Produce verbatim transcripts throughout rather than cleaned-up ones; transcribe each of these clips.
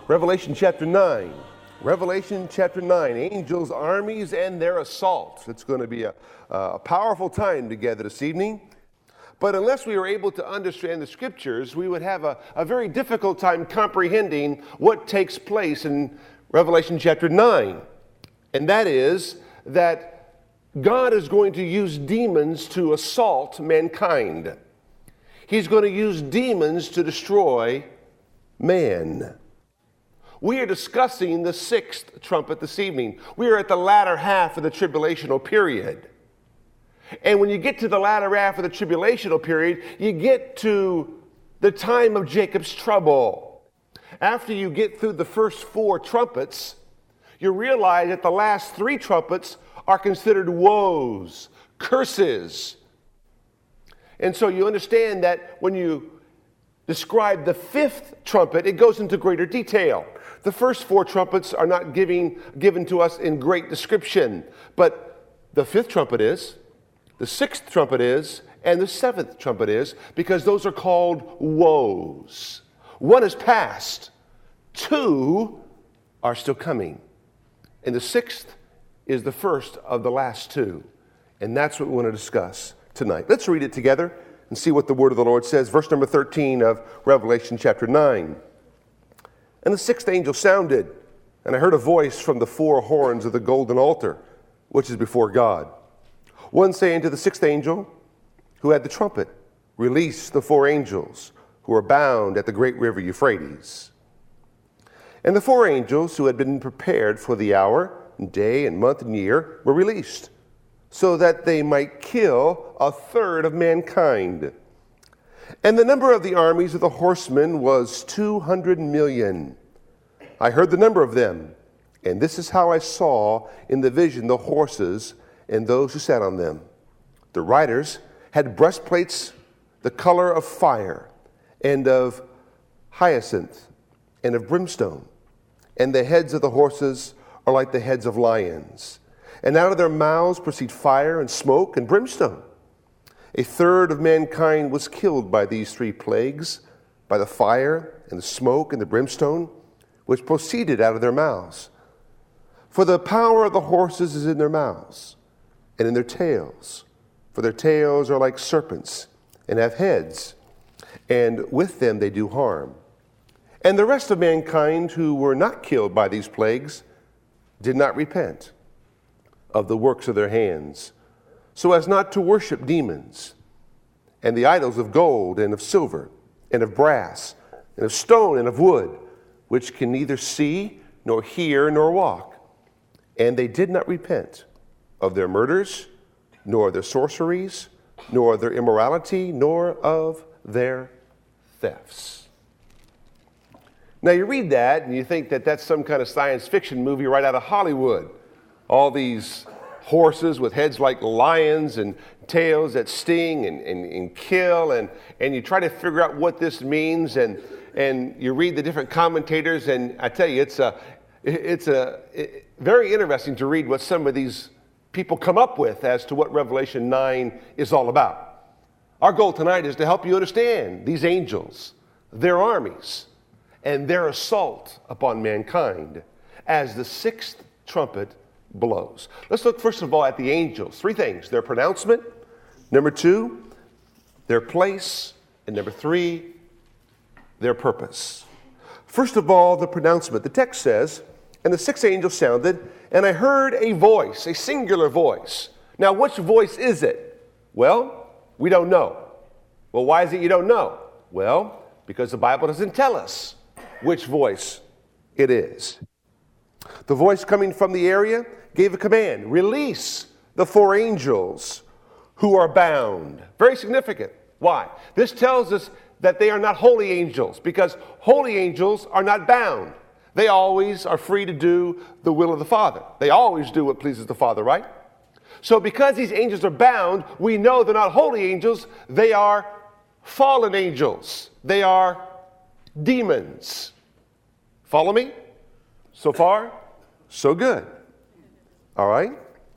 Revelation chapter nine. Revelation chapter nine, angels, armies, and their assault. It's going to be a, a powerful time together this evening. But unless we were able to understand the scriptures, we would have a, a very difficult time comprehending what takes place in Revelation chapter nine. And that is that God is going to use demons to assault mankind. He's going to use demons to destroy man. We are discussing the sixth trumpet this evening. We are at the latter half of the tribulational period. And when you get to the latter half of the tribulational period, you get to the time of Jacob's trouble. After you get through the first four trumpets, you realize that the last three trumpets are considered woes, curses. And so you understand that when you describe the fifth trumpet, it goes into greater detail. The first four trumpets are not giving, given to us in great description, but the fifth trumpet is, the sixth trumpet is, and the seventh trumpet is, because those are called woes. One is past, two are still coming, and the sixth is the first of the last two, and that's what we want to discuss tonight. Let's read it together and see what the word of the Lord says. Verse number thirteen of Revelation chapter nine. And the sixth angel sounded, and I heard a voice from the four horns of the golden altar, which is before God. One saying to the sixth angel, who had the trumpet, release the four angels who are bound at the great river Euphrates. And the four angels who had been prepared for the hour, and day, and month, and year were released, so that they might kill a third of mankind. And the number of the armies of the horsemen was two hundred million. I heard the number of them, and this is how I saw in the vision the horses and those who sat on them. The riders had breastplates the color of fire, and of hyacinth, and of brimstone. And the heads of the horses are like the heads of lions. And out of their mouths proceed fire and smoke and brimstone. A third of mankind was killed by these three plagues, by the fire and the smoke and the brimstone, which proceeded out of their mouths. For the power of the horses is in their mouths and in their tails. For their tails are like serpents and have heads, and with them they do harm. And the rest of mankind who were not killed by these plagues did not repent of the works of their hands, so as not to worship demons and the idols of gold and of silver and of brass and of stone and of wood, which can neither see nor hear nor walk. And they did not repent of their murders, nor their sorceries, nor their immorality, nor of their thefts. Now you read that and you think that that's some kind of science fiction movie right out of Hollywood. All these horses with heads like lions and tails that sting and, and, and kill, and, and you try to figure out what this means, and, and you read the different commentators, and I tell you, it's a, it's a it, very interesting to read what some of these people come up with as to what Revelation nine is all about. Our goal tonight is to help you understand these angels, their armies, and their assault upon mankind as the sixth trumpet blows. Let's look first of all at the angels. Three things: their pronouncement, number two, their place, and number three, their purpose. First of all, the pronouncement. The text says, and the sixth angel sounded, and I heard a voice, a singular voice. Now, which voice is it? Well, we don't know. Well, why is it you don't know? Well, because the Bible doesn't tell us which voice it is. The voice coming from the area gave a command: release the four angels who are bound. Very significant. Why? This tells us that they are not holy angels, because holy angels are not bound. They always are free to do the will of the Father. They always do what pleases the Father, right? So because these angels are bound, we know they're not holy angels. They are fallen angels. They are demons. Follow me? So far, so good. All right?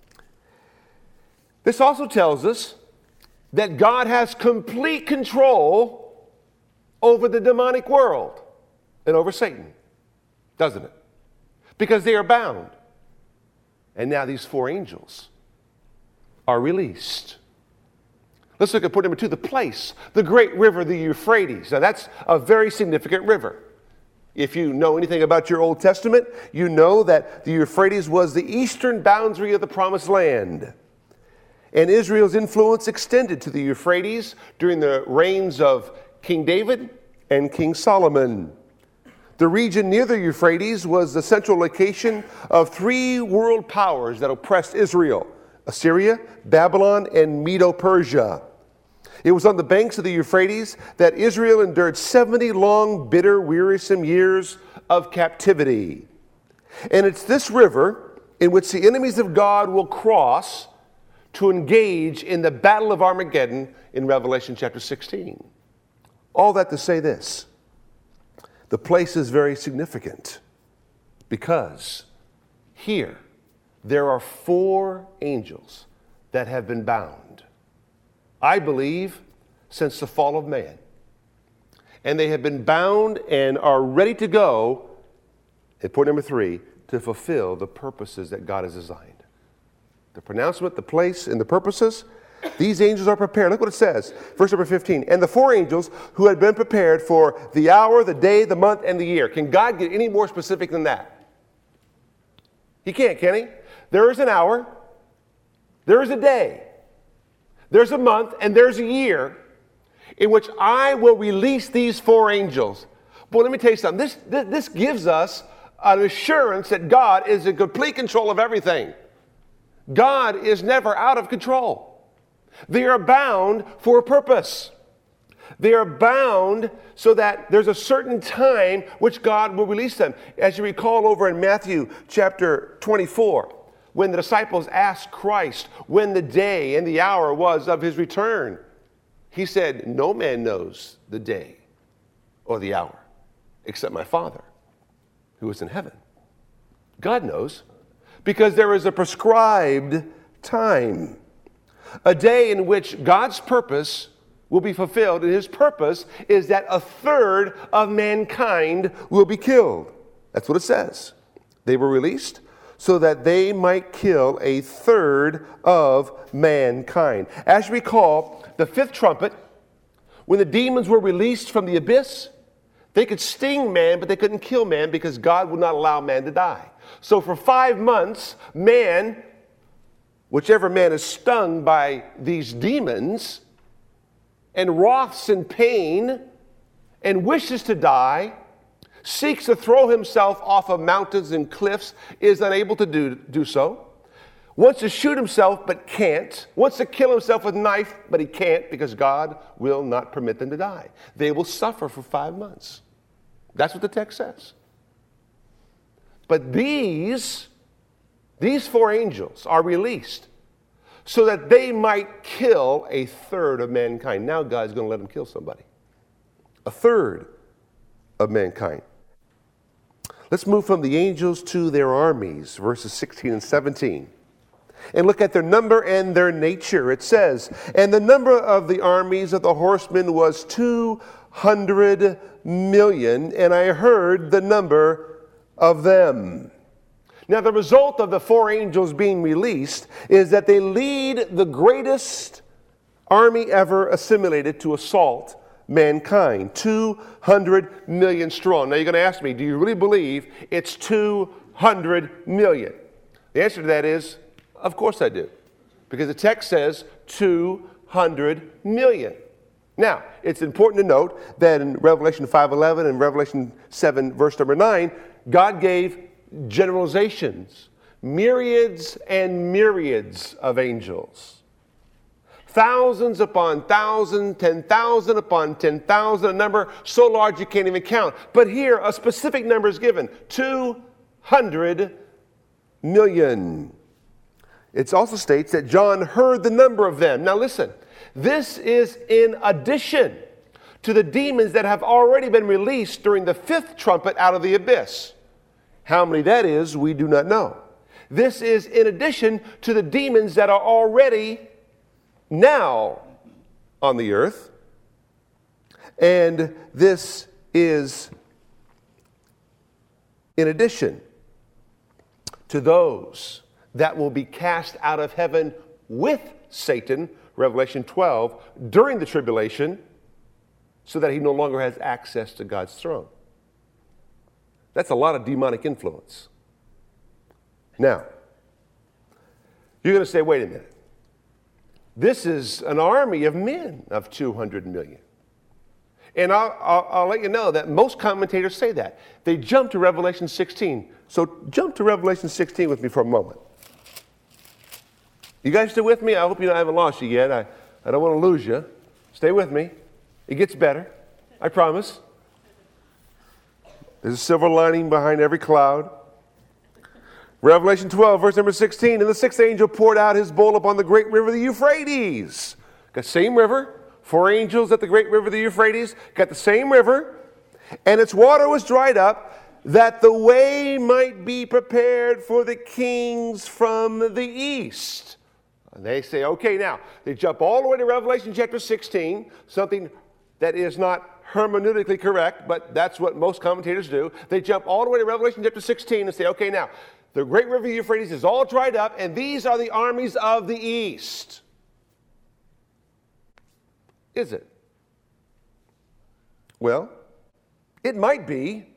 This also tells us that God has complete control over the demonic world and over Satan. doesn't it? Because they are bound. And now these four angels are released. Let's look at point number two, the place, the great river, the Euphrates. Now that's a very significant river. If you know anything about your Old Testament, you know that the Euphrates was the eastern boundary of the Promised Land. And Israel's influence extended to the Euphrates during the reigns of King David and King Solomon. The region near the Euphrates was the central location of three world powers that oppressed Israel: Assyria, Babylon, and Medo-Persia. It was on the banks of the Euphrates that Israel endured seventy long, bitter, wearisome years of captivity. And it's this river in which the enemies of God will cross to engage in the battle of Armageddon in Revelation chapter sixteen. All that to say this: the place is very significant because here there are four angels that have been bound, I believe, since the fall of man. And they have been bound and are ready to go, at point number three, to fulfill the purposes that God has designed. The pronouncement, the place, and the purposes. These angels are prepared. Look what it says. Verse number fifteen. And the four angels who had been prepared for the hour, the day, the month, and the year. Can God get any more specific than that? He can't, can he? There is an hour, there is a day, there's a month, and there's a year in which I will release these four angels. Boy, let me tell you something. This, this, this gives us an assurance that God is in complete control of everything. God is never out of control. They are bound for a purpose. They are bound so that there's a certain time which God will release them. As you recall over in Matthew chapter twenty-four, when the disciples asked Christ when the day and the hour was of his return, he said, "No man knows the day or the hour except my Father who is in heaven." God knows, because there is a prescribed time, a day in which God's purpose will be fulfilled, and his purpose is that a third of mankind will be killed. That's what it says. They were released so that they might kill a third of mankind. As you recall, the fifth trumpet, when the demons were released from the abyss, they could sting man, but they couldn't kill man because God would not allow man to die. So for five months, man, whichever man is stung by these demons and wroths in pain and wishes to die, seeks to throw himself off of mountains and cliffs, is unable to do, do so, wants to shoot himself but can't, wants to kill himself with a knife, but he can't because God will not permit them to die. They will suffer for five months. That's what the text says. But these, these four angels are released so that they might kill a third of mankind. Now God's going to let them kill somebody. A third of mankind. Let's move from the angels to their armies, verses sixteen and seventeen. And look at their number and their nature. It says, "And the number of the armies of the horsemen was two hundred million, and I heard the number of them." Now, the result of the four angels being released is that they lead the greatest army ever assimilated to assault mankind, two hundred million strong. Now, you're going to ask me, do you really believe it's two hundred million? The answer to that is, of course I do, because the text says two hundred million. Now, it's important to note that in Revelation five eleven and Revelation seven, verse number nine, God gave generalizations, myriads and myriads of angels. Thousands upon thousands, ten thousand upon ten thousand, a number so large you can't even count. But here, a specific number is given, two hundred million. It also states that John heard the number of them. Now listen, this is in addition to the demons that have already been released during the fifth trumpet out of the abyss. How many that is, we do not know. This is in addition to the demons that are already now on the earth. And this is In addition to those that will be cast out of heaven with Satan, Revelation twelve, during the tribulation, so that he no longer has access to God's throne. That's a lot of demonic influence. Now, you're going to say, wait a minute. This is an army of men of two hundred million. And I'll, I'll, I'll let you know that most commentators say that. They jump to Revelation sixteen. So jump to Revelation sixteen with me for a moment. You guys still with me? I hope you know I haven't lost you yet. I, I don't want to lose you. Stay with me. It gets better. I promise. There's a silver lining behind every cloud. Revelation twelve, verse number sixteen. And the sixth angel poured out his bowl upon the great river, the Euphrates. Got the same river. Four angels at the great river, the Euphrates. Got the same river. And its water was dried up, that the way might be prepared for the kings from the east. And they say, okay, now, they jump all the way to Revelation chapter sixteen, something that is not hermeneutically correct, but that's what most commentators do. They jump all the way to Revelation chapter sixteen and say, okay, now, the great river Euphrates is all dried up, and these are the armies of the east. Is it? Well, it might be,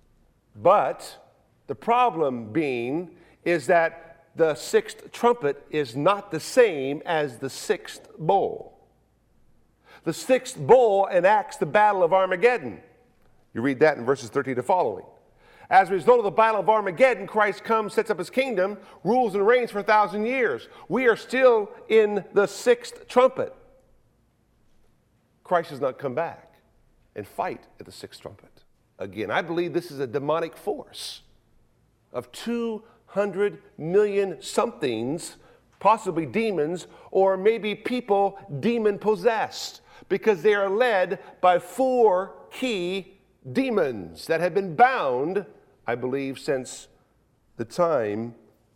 but the problem being is that the sixth trumpet is not the same as the sixth bowl. The sixth bowl enacts the battle of Armageddon. You read that in verses thirteen to following. As a result of the battle of Armageddon, Christ comes, sets up his kingdom, rules and reigns for a thousand years. We are still in the sixth trumpet. Christ has not come back and fight at the sixth trumpet. Again, I believe this is a demonic force of two hundred million somethings, possibly demons, or maybe people demon-possessed, because they are led by four key demons that have been bound, I believe, since the time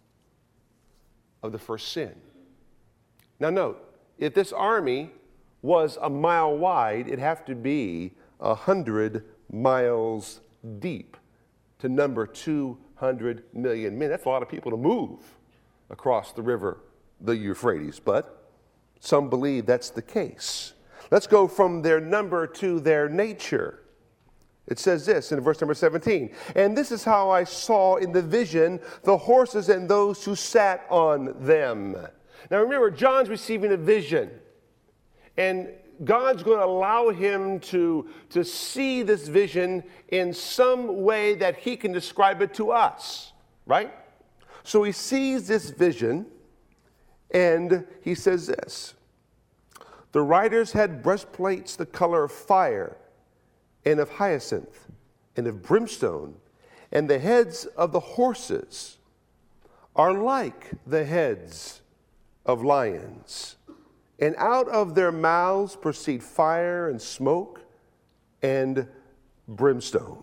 of the first sin. Now note, if this army was a mile wide, it'd have to be a hundred miles deep to number two hundred million men. That's a lot of people to move across the river, the Euphrates, but some believe that's the case. Let's go from their number to their nature. It says this in verse number seventeen, and this is how I saw in the vision the horses and those who sat on them. Now remember, John's receiving a vision, and God's going to allow him to, to see this vision in some way that he can describe it to us, right? So he sees this vision, and he says this, the riders had breastplates the color of fire, and of hyacinth, and of brimstone, and the heads of the horses are like the heads of lions. And out of their mouths proceed fire and smoke and brimstone.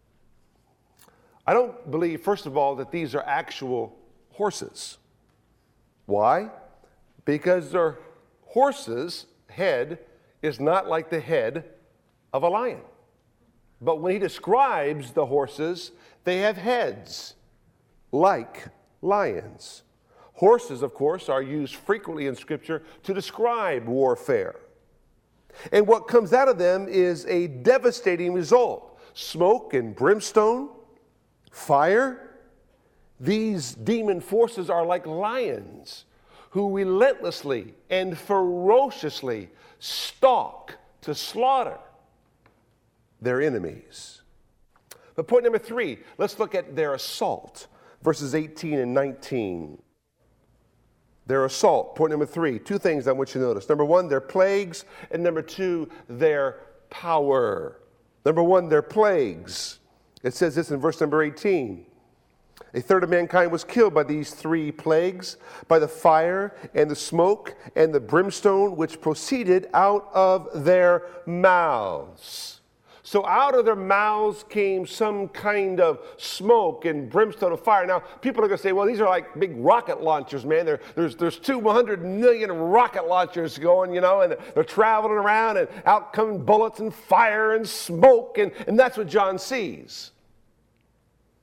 I don't believe, first of all, that these are actual horses. Why? Because their horse's head is not like the head of a lion. But when he describes the horses, they have heads like lions. Horses, of course, are used frequently in Scripture to describe warfare. And what comes out of them is a devastating result. Smoke and brimstone, fire. These demon forces are like lions who relentlessly and ferociously stalk to slaughter their enemies. But point number three, let's look at their assault. Verses eighteen and nineteen. Their assault, point number three, two things I want you to notice. Number one, their plagues, and number two, their power. Number one, their plagues. It says this in verse number eighteen. A third of mankind was killed by these three plagues, by the fire and the smoke and the brimstone which proceeded out of their mouths. So out of their mouths came some kind of smoke and brimstone of fire. Now, people are going to say, well, these are like big rocket launchers, man. There, there's, there's two hundred million rocket launchers going, you know, and they're traveling around, and out come bullets and fire and smoke, and, and that's what John sees.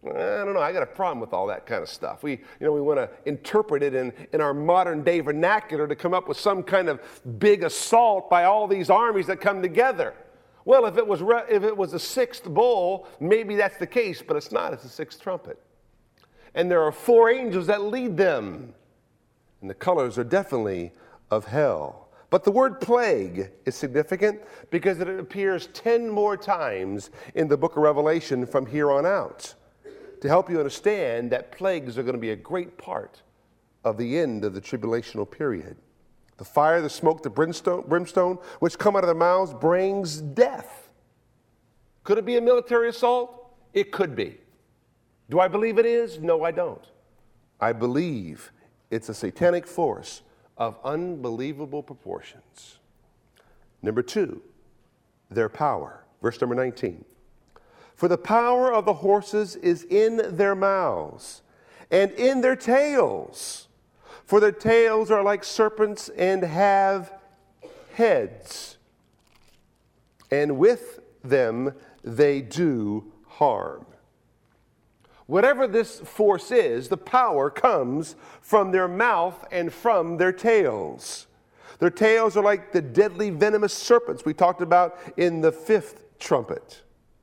I don't know, I got a problem with all that kind of stuff. We, you know, we want to interpret it in, in our modern day vernacular to come up with some kind of big assault by all these armies that come together. Well, if it was, re- if it was a sixth bowl, maybe that's the case, but it's not. It's a sixth trumpet. And there are four angels that lead them. And the colors are definitely of hell. But the word plague is significant because it appears ten more times in the book of Revelation from here on out, to help you understand that plagues are going to be a great part of the end of the tribulational period. The fire, the smoke, the brimstone, brimstone, which come out of their mouths, brings death. Could it be a military assault? It could be. Do I believe it is? No, I don't. I believe it's a satanic force of unbelievable proportions. Number two, their power. Verse number nineteen. For the power of the horses is in their mouths and in their tails. For their tails are like serpents and have heads. And with them they do harm. Whatever this force is, the power comes from their mouth and from their tails. Their tails are like the deadly venomous serpents we talked about in the fifth trumpet.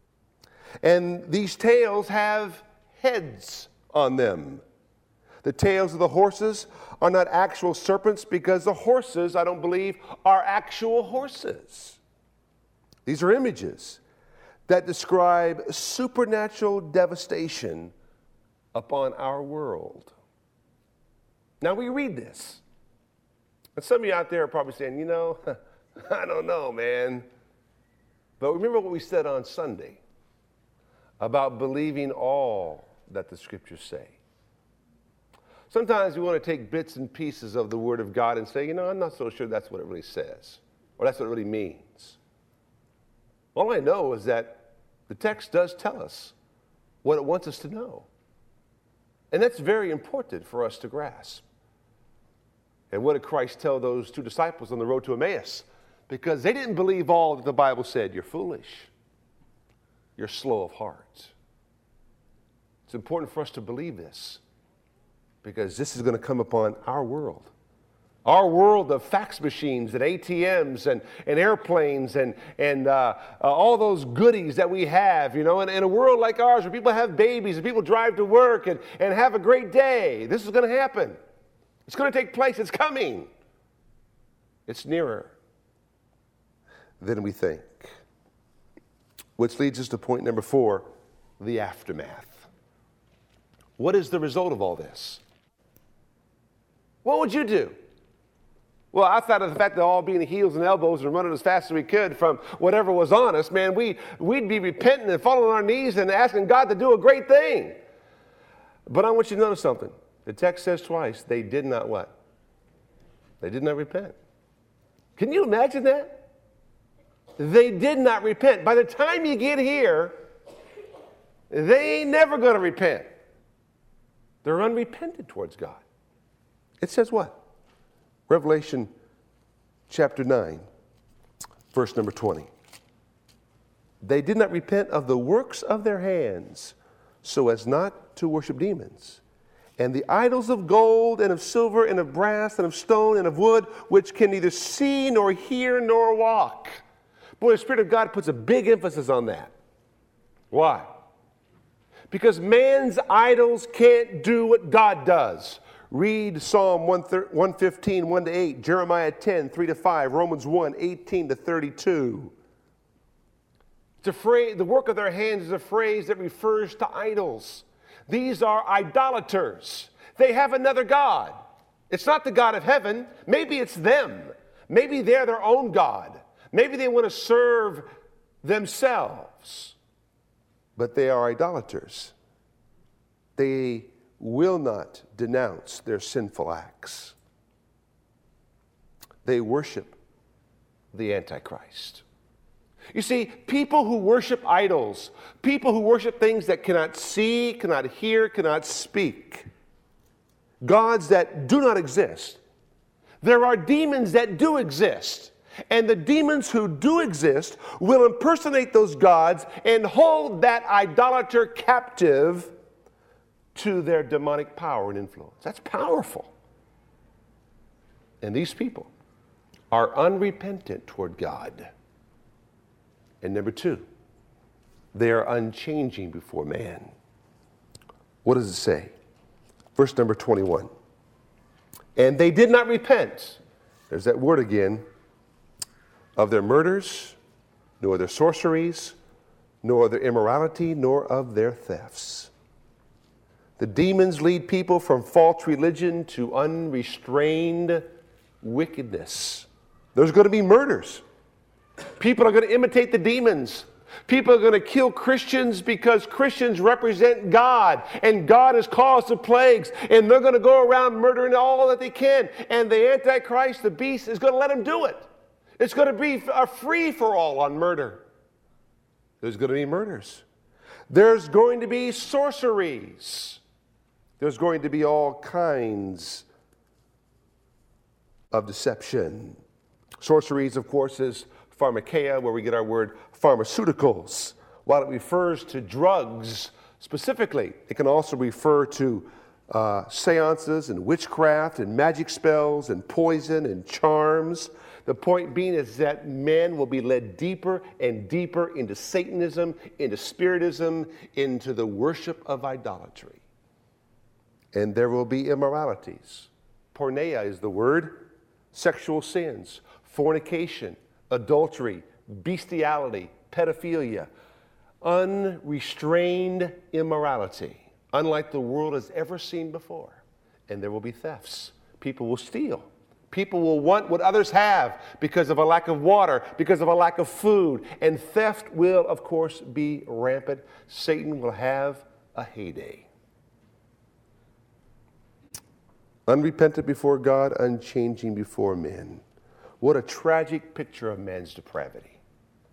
And these tails have heads on them. The tails of the horses are not actual serpents because the horses, I don't believe, are actual horses. These are images that describe supernatural devastation upon our world. Now we read this. And some of you out there are probably saying, you know, I don't know, man. But remember what we said on Sunday about believing all that the scriptures say. Sometimes we want to take bits and pieces of the Word of God and say, you know, I'm not so sure that's what it really says, or that's what it really means. All I know is that the text does tell us what it wants us to know. And that's very important for us to grasp. And what did Christ tell those two disciples on the road to Emmaus? Because they didn't believe all that the Bible said. You're foolish. You're slow of heart. It's important for us to believe this, because this is going to come upon our world. Our world of fax machines and A T Ms and, and airplanes and, and uh, uh, all those goodies that we have, you know, in, in a world like ours where people have babies and people drive to work and, and have a great day. This is going to happen. It's going to take place. It's coming. It's nearer than we think. Which leads us to point number four, the aftermath. What is the result of all this? What would you do? Well, outside of the fact that all being heels and elbows and running as fast as we could from whatever was on us, man, we, we'd be repenting and falling on our knees and asking God to do a great thing. But I want you to notice something. The text says twice, they did not what? They did not repent. Can you imagine that? They did not repent. By the time you get here, they ain't never going to repent. They're unrepentant towards God. It says what? Revelation chapter nine, verse number twenty. They did not repent of the works of their hands, so as not to worship demons, and the idols of gold and of silver and of brass and of stone and of wood, which can neither see nor hear nor walk. Boy, the Spirit of God puts a big emphasis on that. Why? Because man's idols can't do what God does. Read Psalm one fifteen, one to eight, Jeremiah ten, three to five, Romans one, eighteen to thirty-two. It's a phrase, the work of their hands is a phrase that refers to idols. These are idolaters. They have another God. It's not the God of heaven. Maybe it's them. Maybe they're their own God. Maybe they want to serve themselves. But they are idolaters. They will not denounce their sinful acts. They worship the Antichrist. You see, people who worship idols, people who worship things that cannot see, cannot hear, cannot speak, gods that do not exist. There are demons that do exist. And the demons who do exist will impersonate those gods and hold that idolater captive to their demonic power and influence. That's powerful. And these people are unrepentant toward God. And number two, they are unchanging before man. What does it say? Verse number twenty-one. And they did not repent, there's that word again, of their murders, nor their sorceries, nor their immorality, nor of their thefts. The demons lead people from false religion to unrestrained wickedness. There's going to be murders. People are going to imitate the demons. People are going to kill Christians because Christians represent God, and God has caused the plagues, and they're going to go around murdering all that they can, and the Antichrist, the beast, is going to let them do it. It's going to be a free-for-all on murder. There's going to be murders. There's going to be sorceries. There's going to be all kinds of deception. Sorceries, of course, is pharmakeia, where we get our word pharmaceuticals. While it refers to drugs specifically, it can also refer to uh, seances and witchcraft and magic spells and poison and charms. The point being is that men will be led deeper and deeper into Satanism, into Spiritism, into the worship of idolatry. And there will be immoralities. Porneia is the word. Sexual sins, fornication, adultery, bestiality, pedophilia, unrestrained immorality, unlike the world has ever seen before. And there will be thefts. People will steal. People will want what others have because of a lack of water, because of a lack of food. And theft will, of course, be rampant. Satan will have a heyday. Unrepentant before God, unchanging before men. What a tragic picture of man's depravity.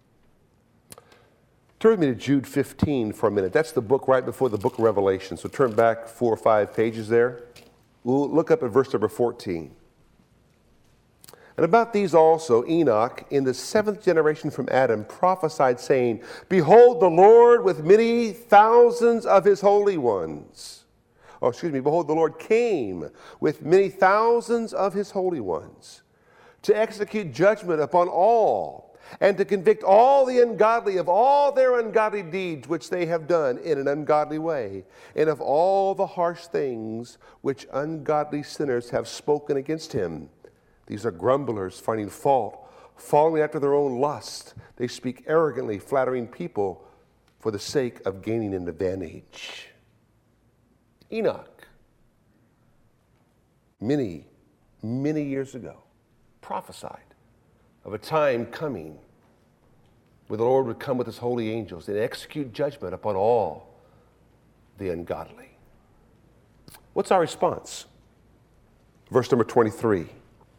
Turn with me to Jude fifteen for a minute. That's the book right before the book of Revelation. So turn back four or five pages there. We'll look up at verse number fourteen. And about these also Enoch, in the seventh generation from Adam, prophesied, saying, Behold, the Lord with many thousands of his holy ones. Oh, excuse me, behold, the Lord came with many thousands of his holy ones to execute judgment upon all, and to convict all the ungodly of all their ungodly deeds which they have done in an ungodly way, and of all the harsh things which ungodly sinners have spoken against him. These are grumblers, finding fault, following after their own lust. They speak arrogantly, flattering people for the sake of gaining an advantage. Enoch, many, many years ago, prophesied of a time coming where the Lord would come with his holy angels and execute judgment upon all the ungodly. What's our response? Verse number twenty-three.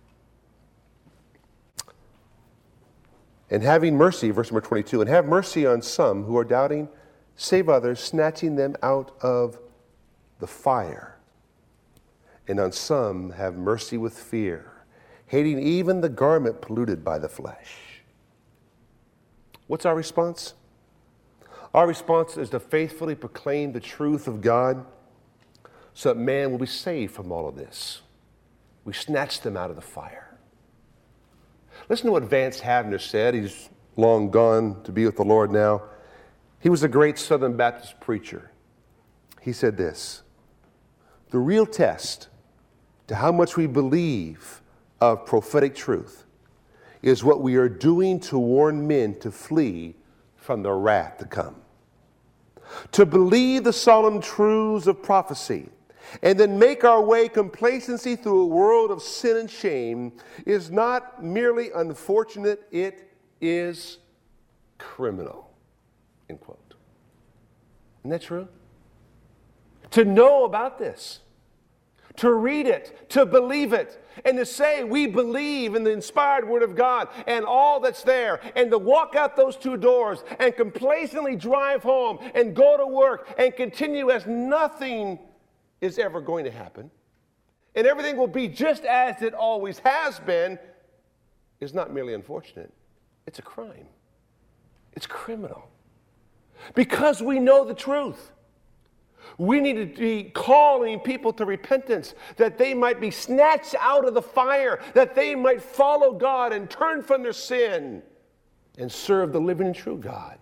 And having mercy, verse number twenty-two, and have mercy on some who are doubting, save others, snatching them out of the fire. And on some have mercy with fear, hating even the garment polluted by the flesh. What's our response? Our response is to faithfully proclaim the truth of God so that man will be saved from all of this. We snatch them out of the fire. Listen to what Vance Havner said. He's long gone to be with the Lord now. He was a great Southern Baptist preacher. He said this: the real test to how much we believe of prophetic truth is what we are doing to warn men to flee from the wrath to come. To believe the solemn truths of prophecy and then make our way complacency through a world of sin and shame is not merely unfortunate, it is criminal. End quote. Isn't that true? To know about this, to read it, to believe it, and to say we believe in the inspired Word of God and all that's there, and to walk out those two doors and complacently drive home and go to work and continue as nothing is ever going to happen, and everything will be just as it always has been, is not merely unfortunate. It's a crime. It's criminal. Because we know the truth. We need to be calling people to repentance, that they might be snatched out of the fire, that they might follow God and turn from their sin and serve the living and true God.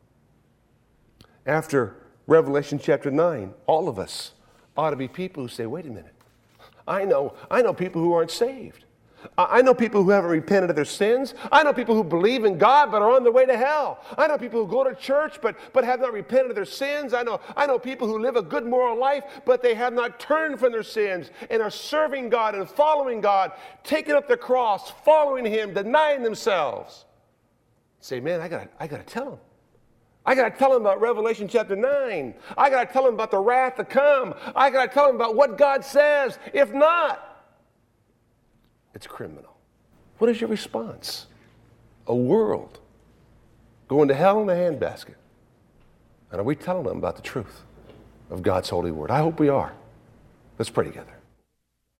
After Revelation chapter nine, all of us ought to be people who say, wait a minute, I know, I know people who aren't saved. I know people who haven't repented of their sins. I know people who believe in God but are on their way to hell. I know people who go to church but, but have not repented of their sins. I know, I know people who live a good moral life but they have not turned from their sins and are serving God and following God, taking up the cross, following Him, denying themselves. Say, man, I gotta, I gotta tell them. I got to tell them about Revelation chapter nine. I got to tell them about the wrath to come. I got to tell them about what God says. If not, it's criminal. What is your response? A world going to hell in a handbasket. And are we telling them about the truth of God's holy word? I hope we are. Let's pray together.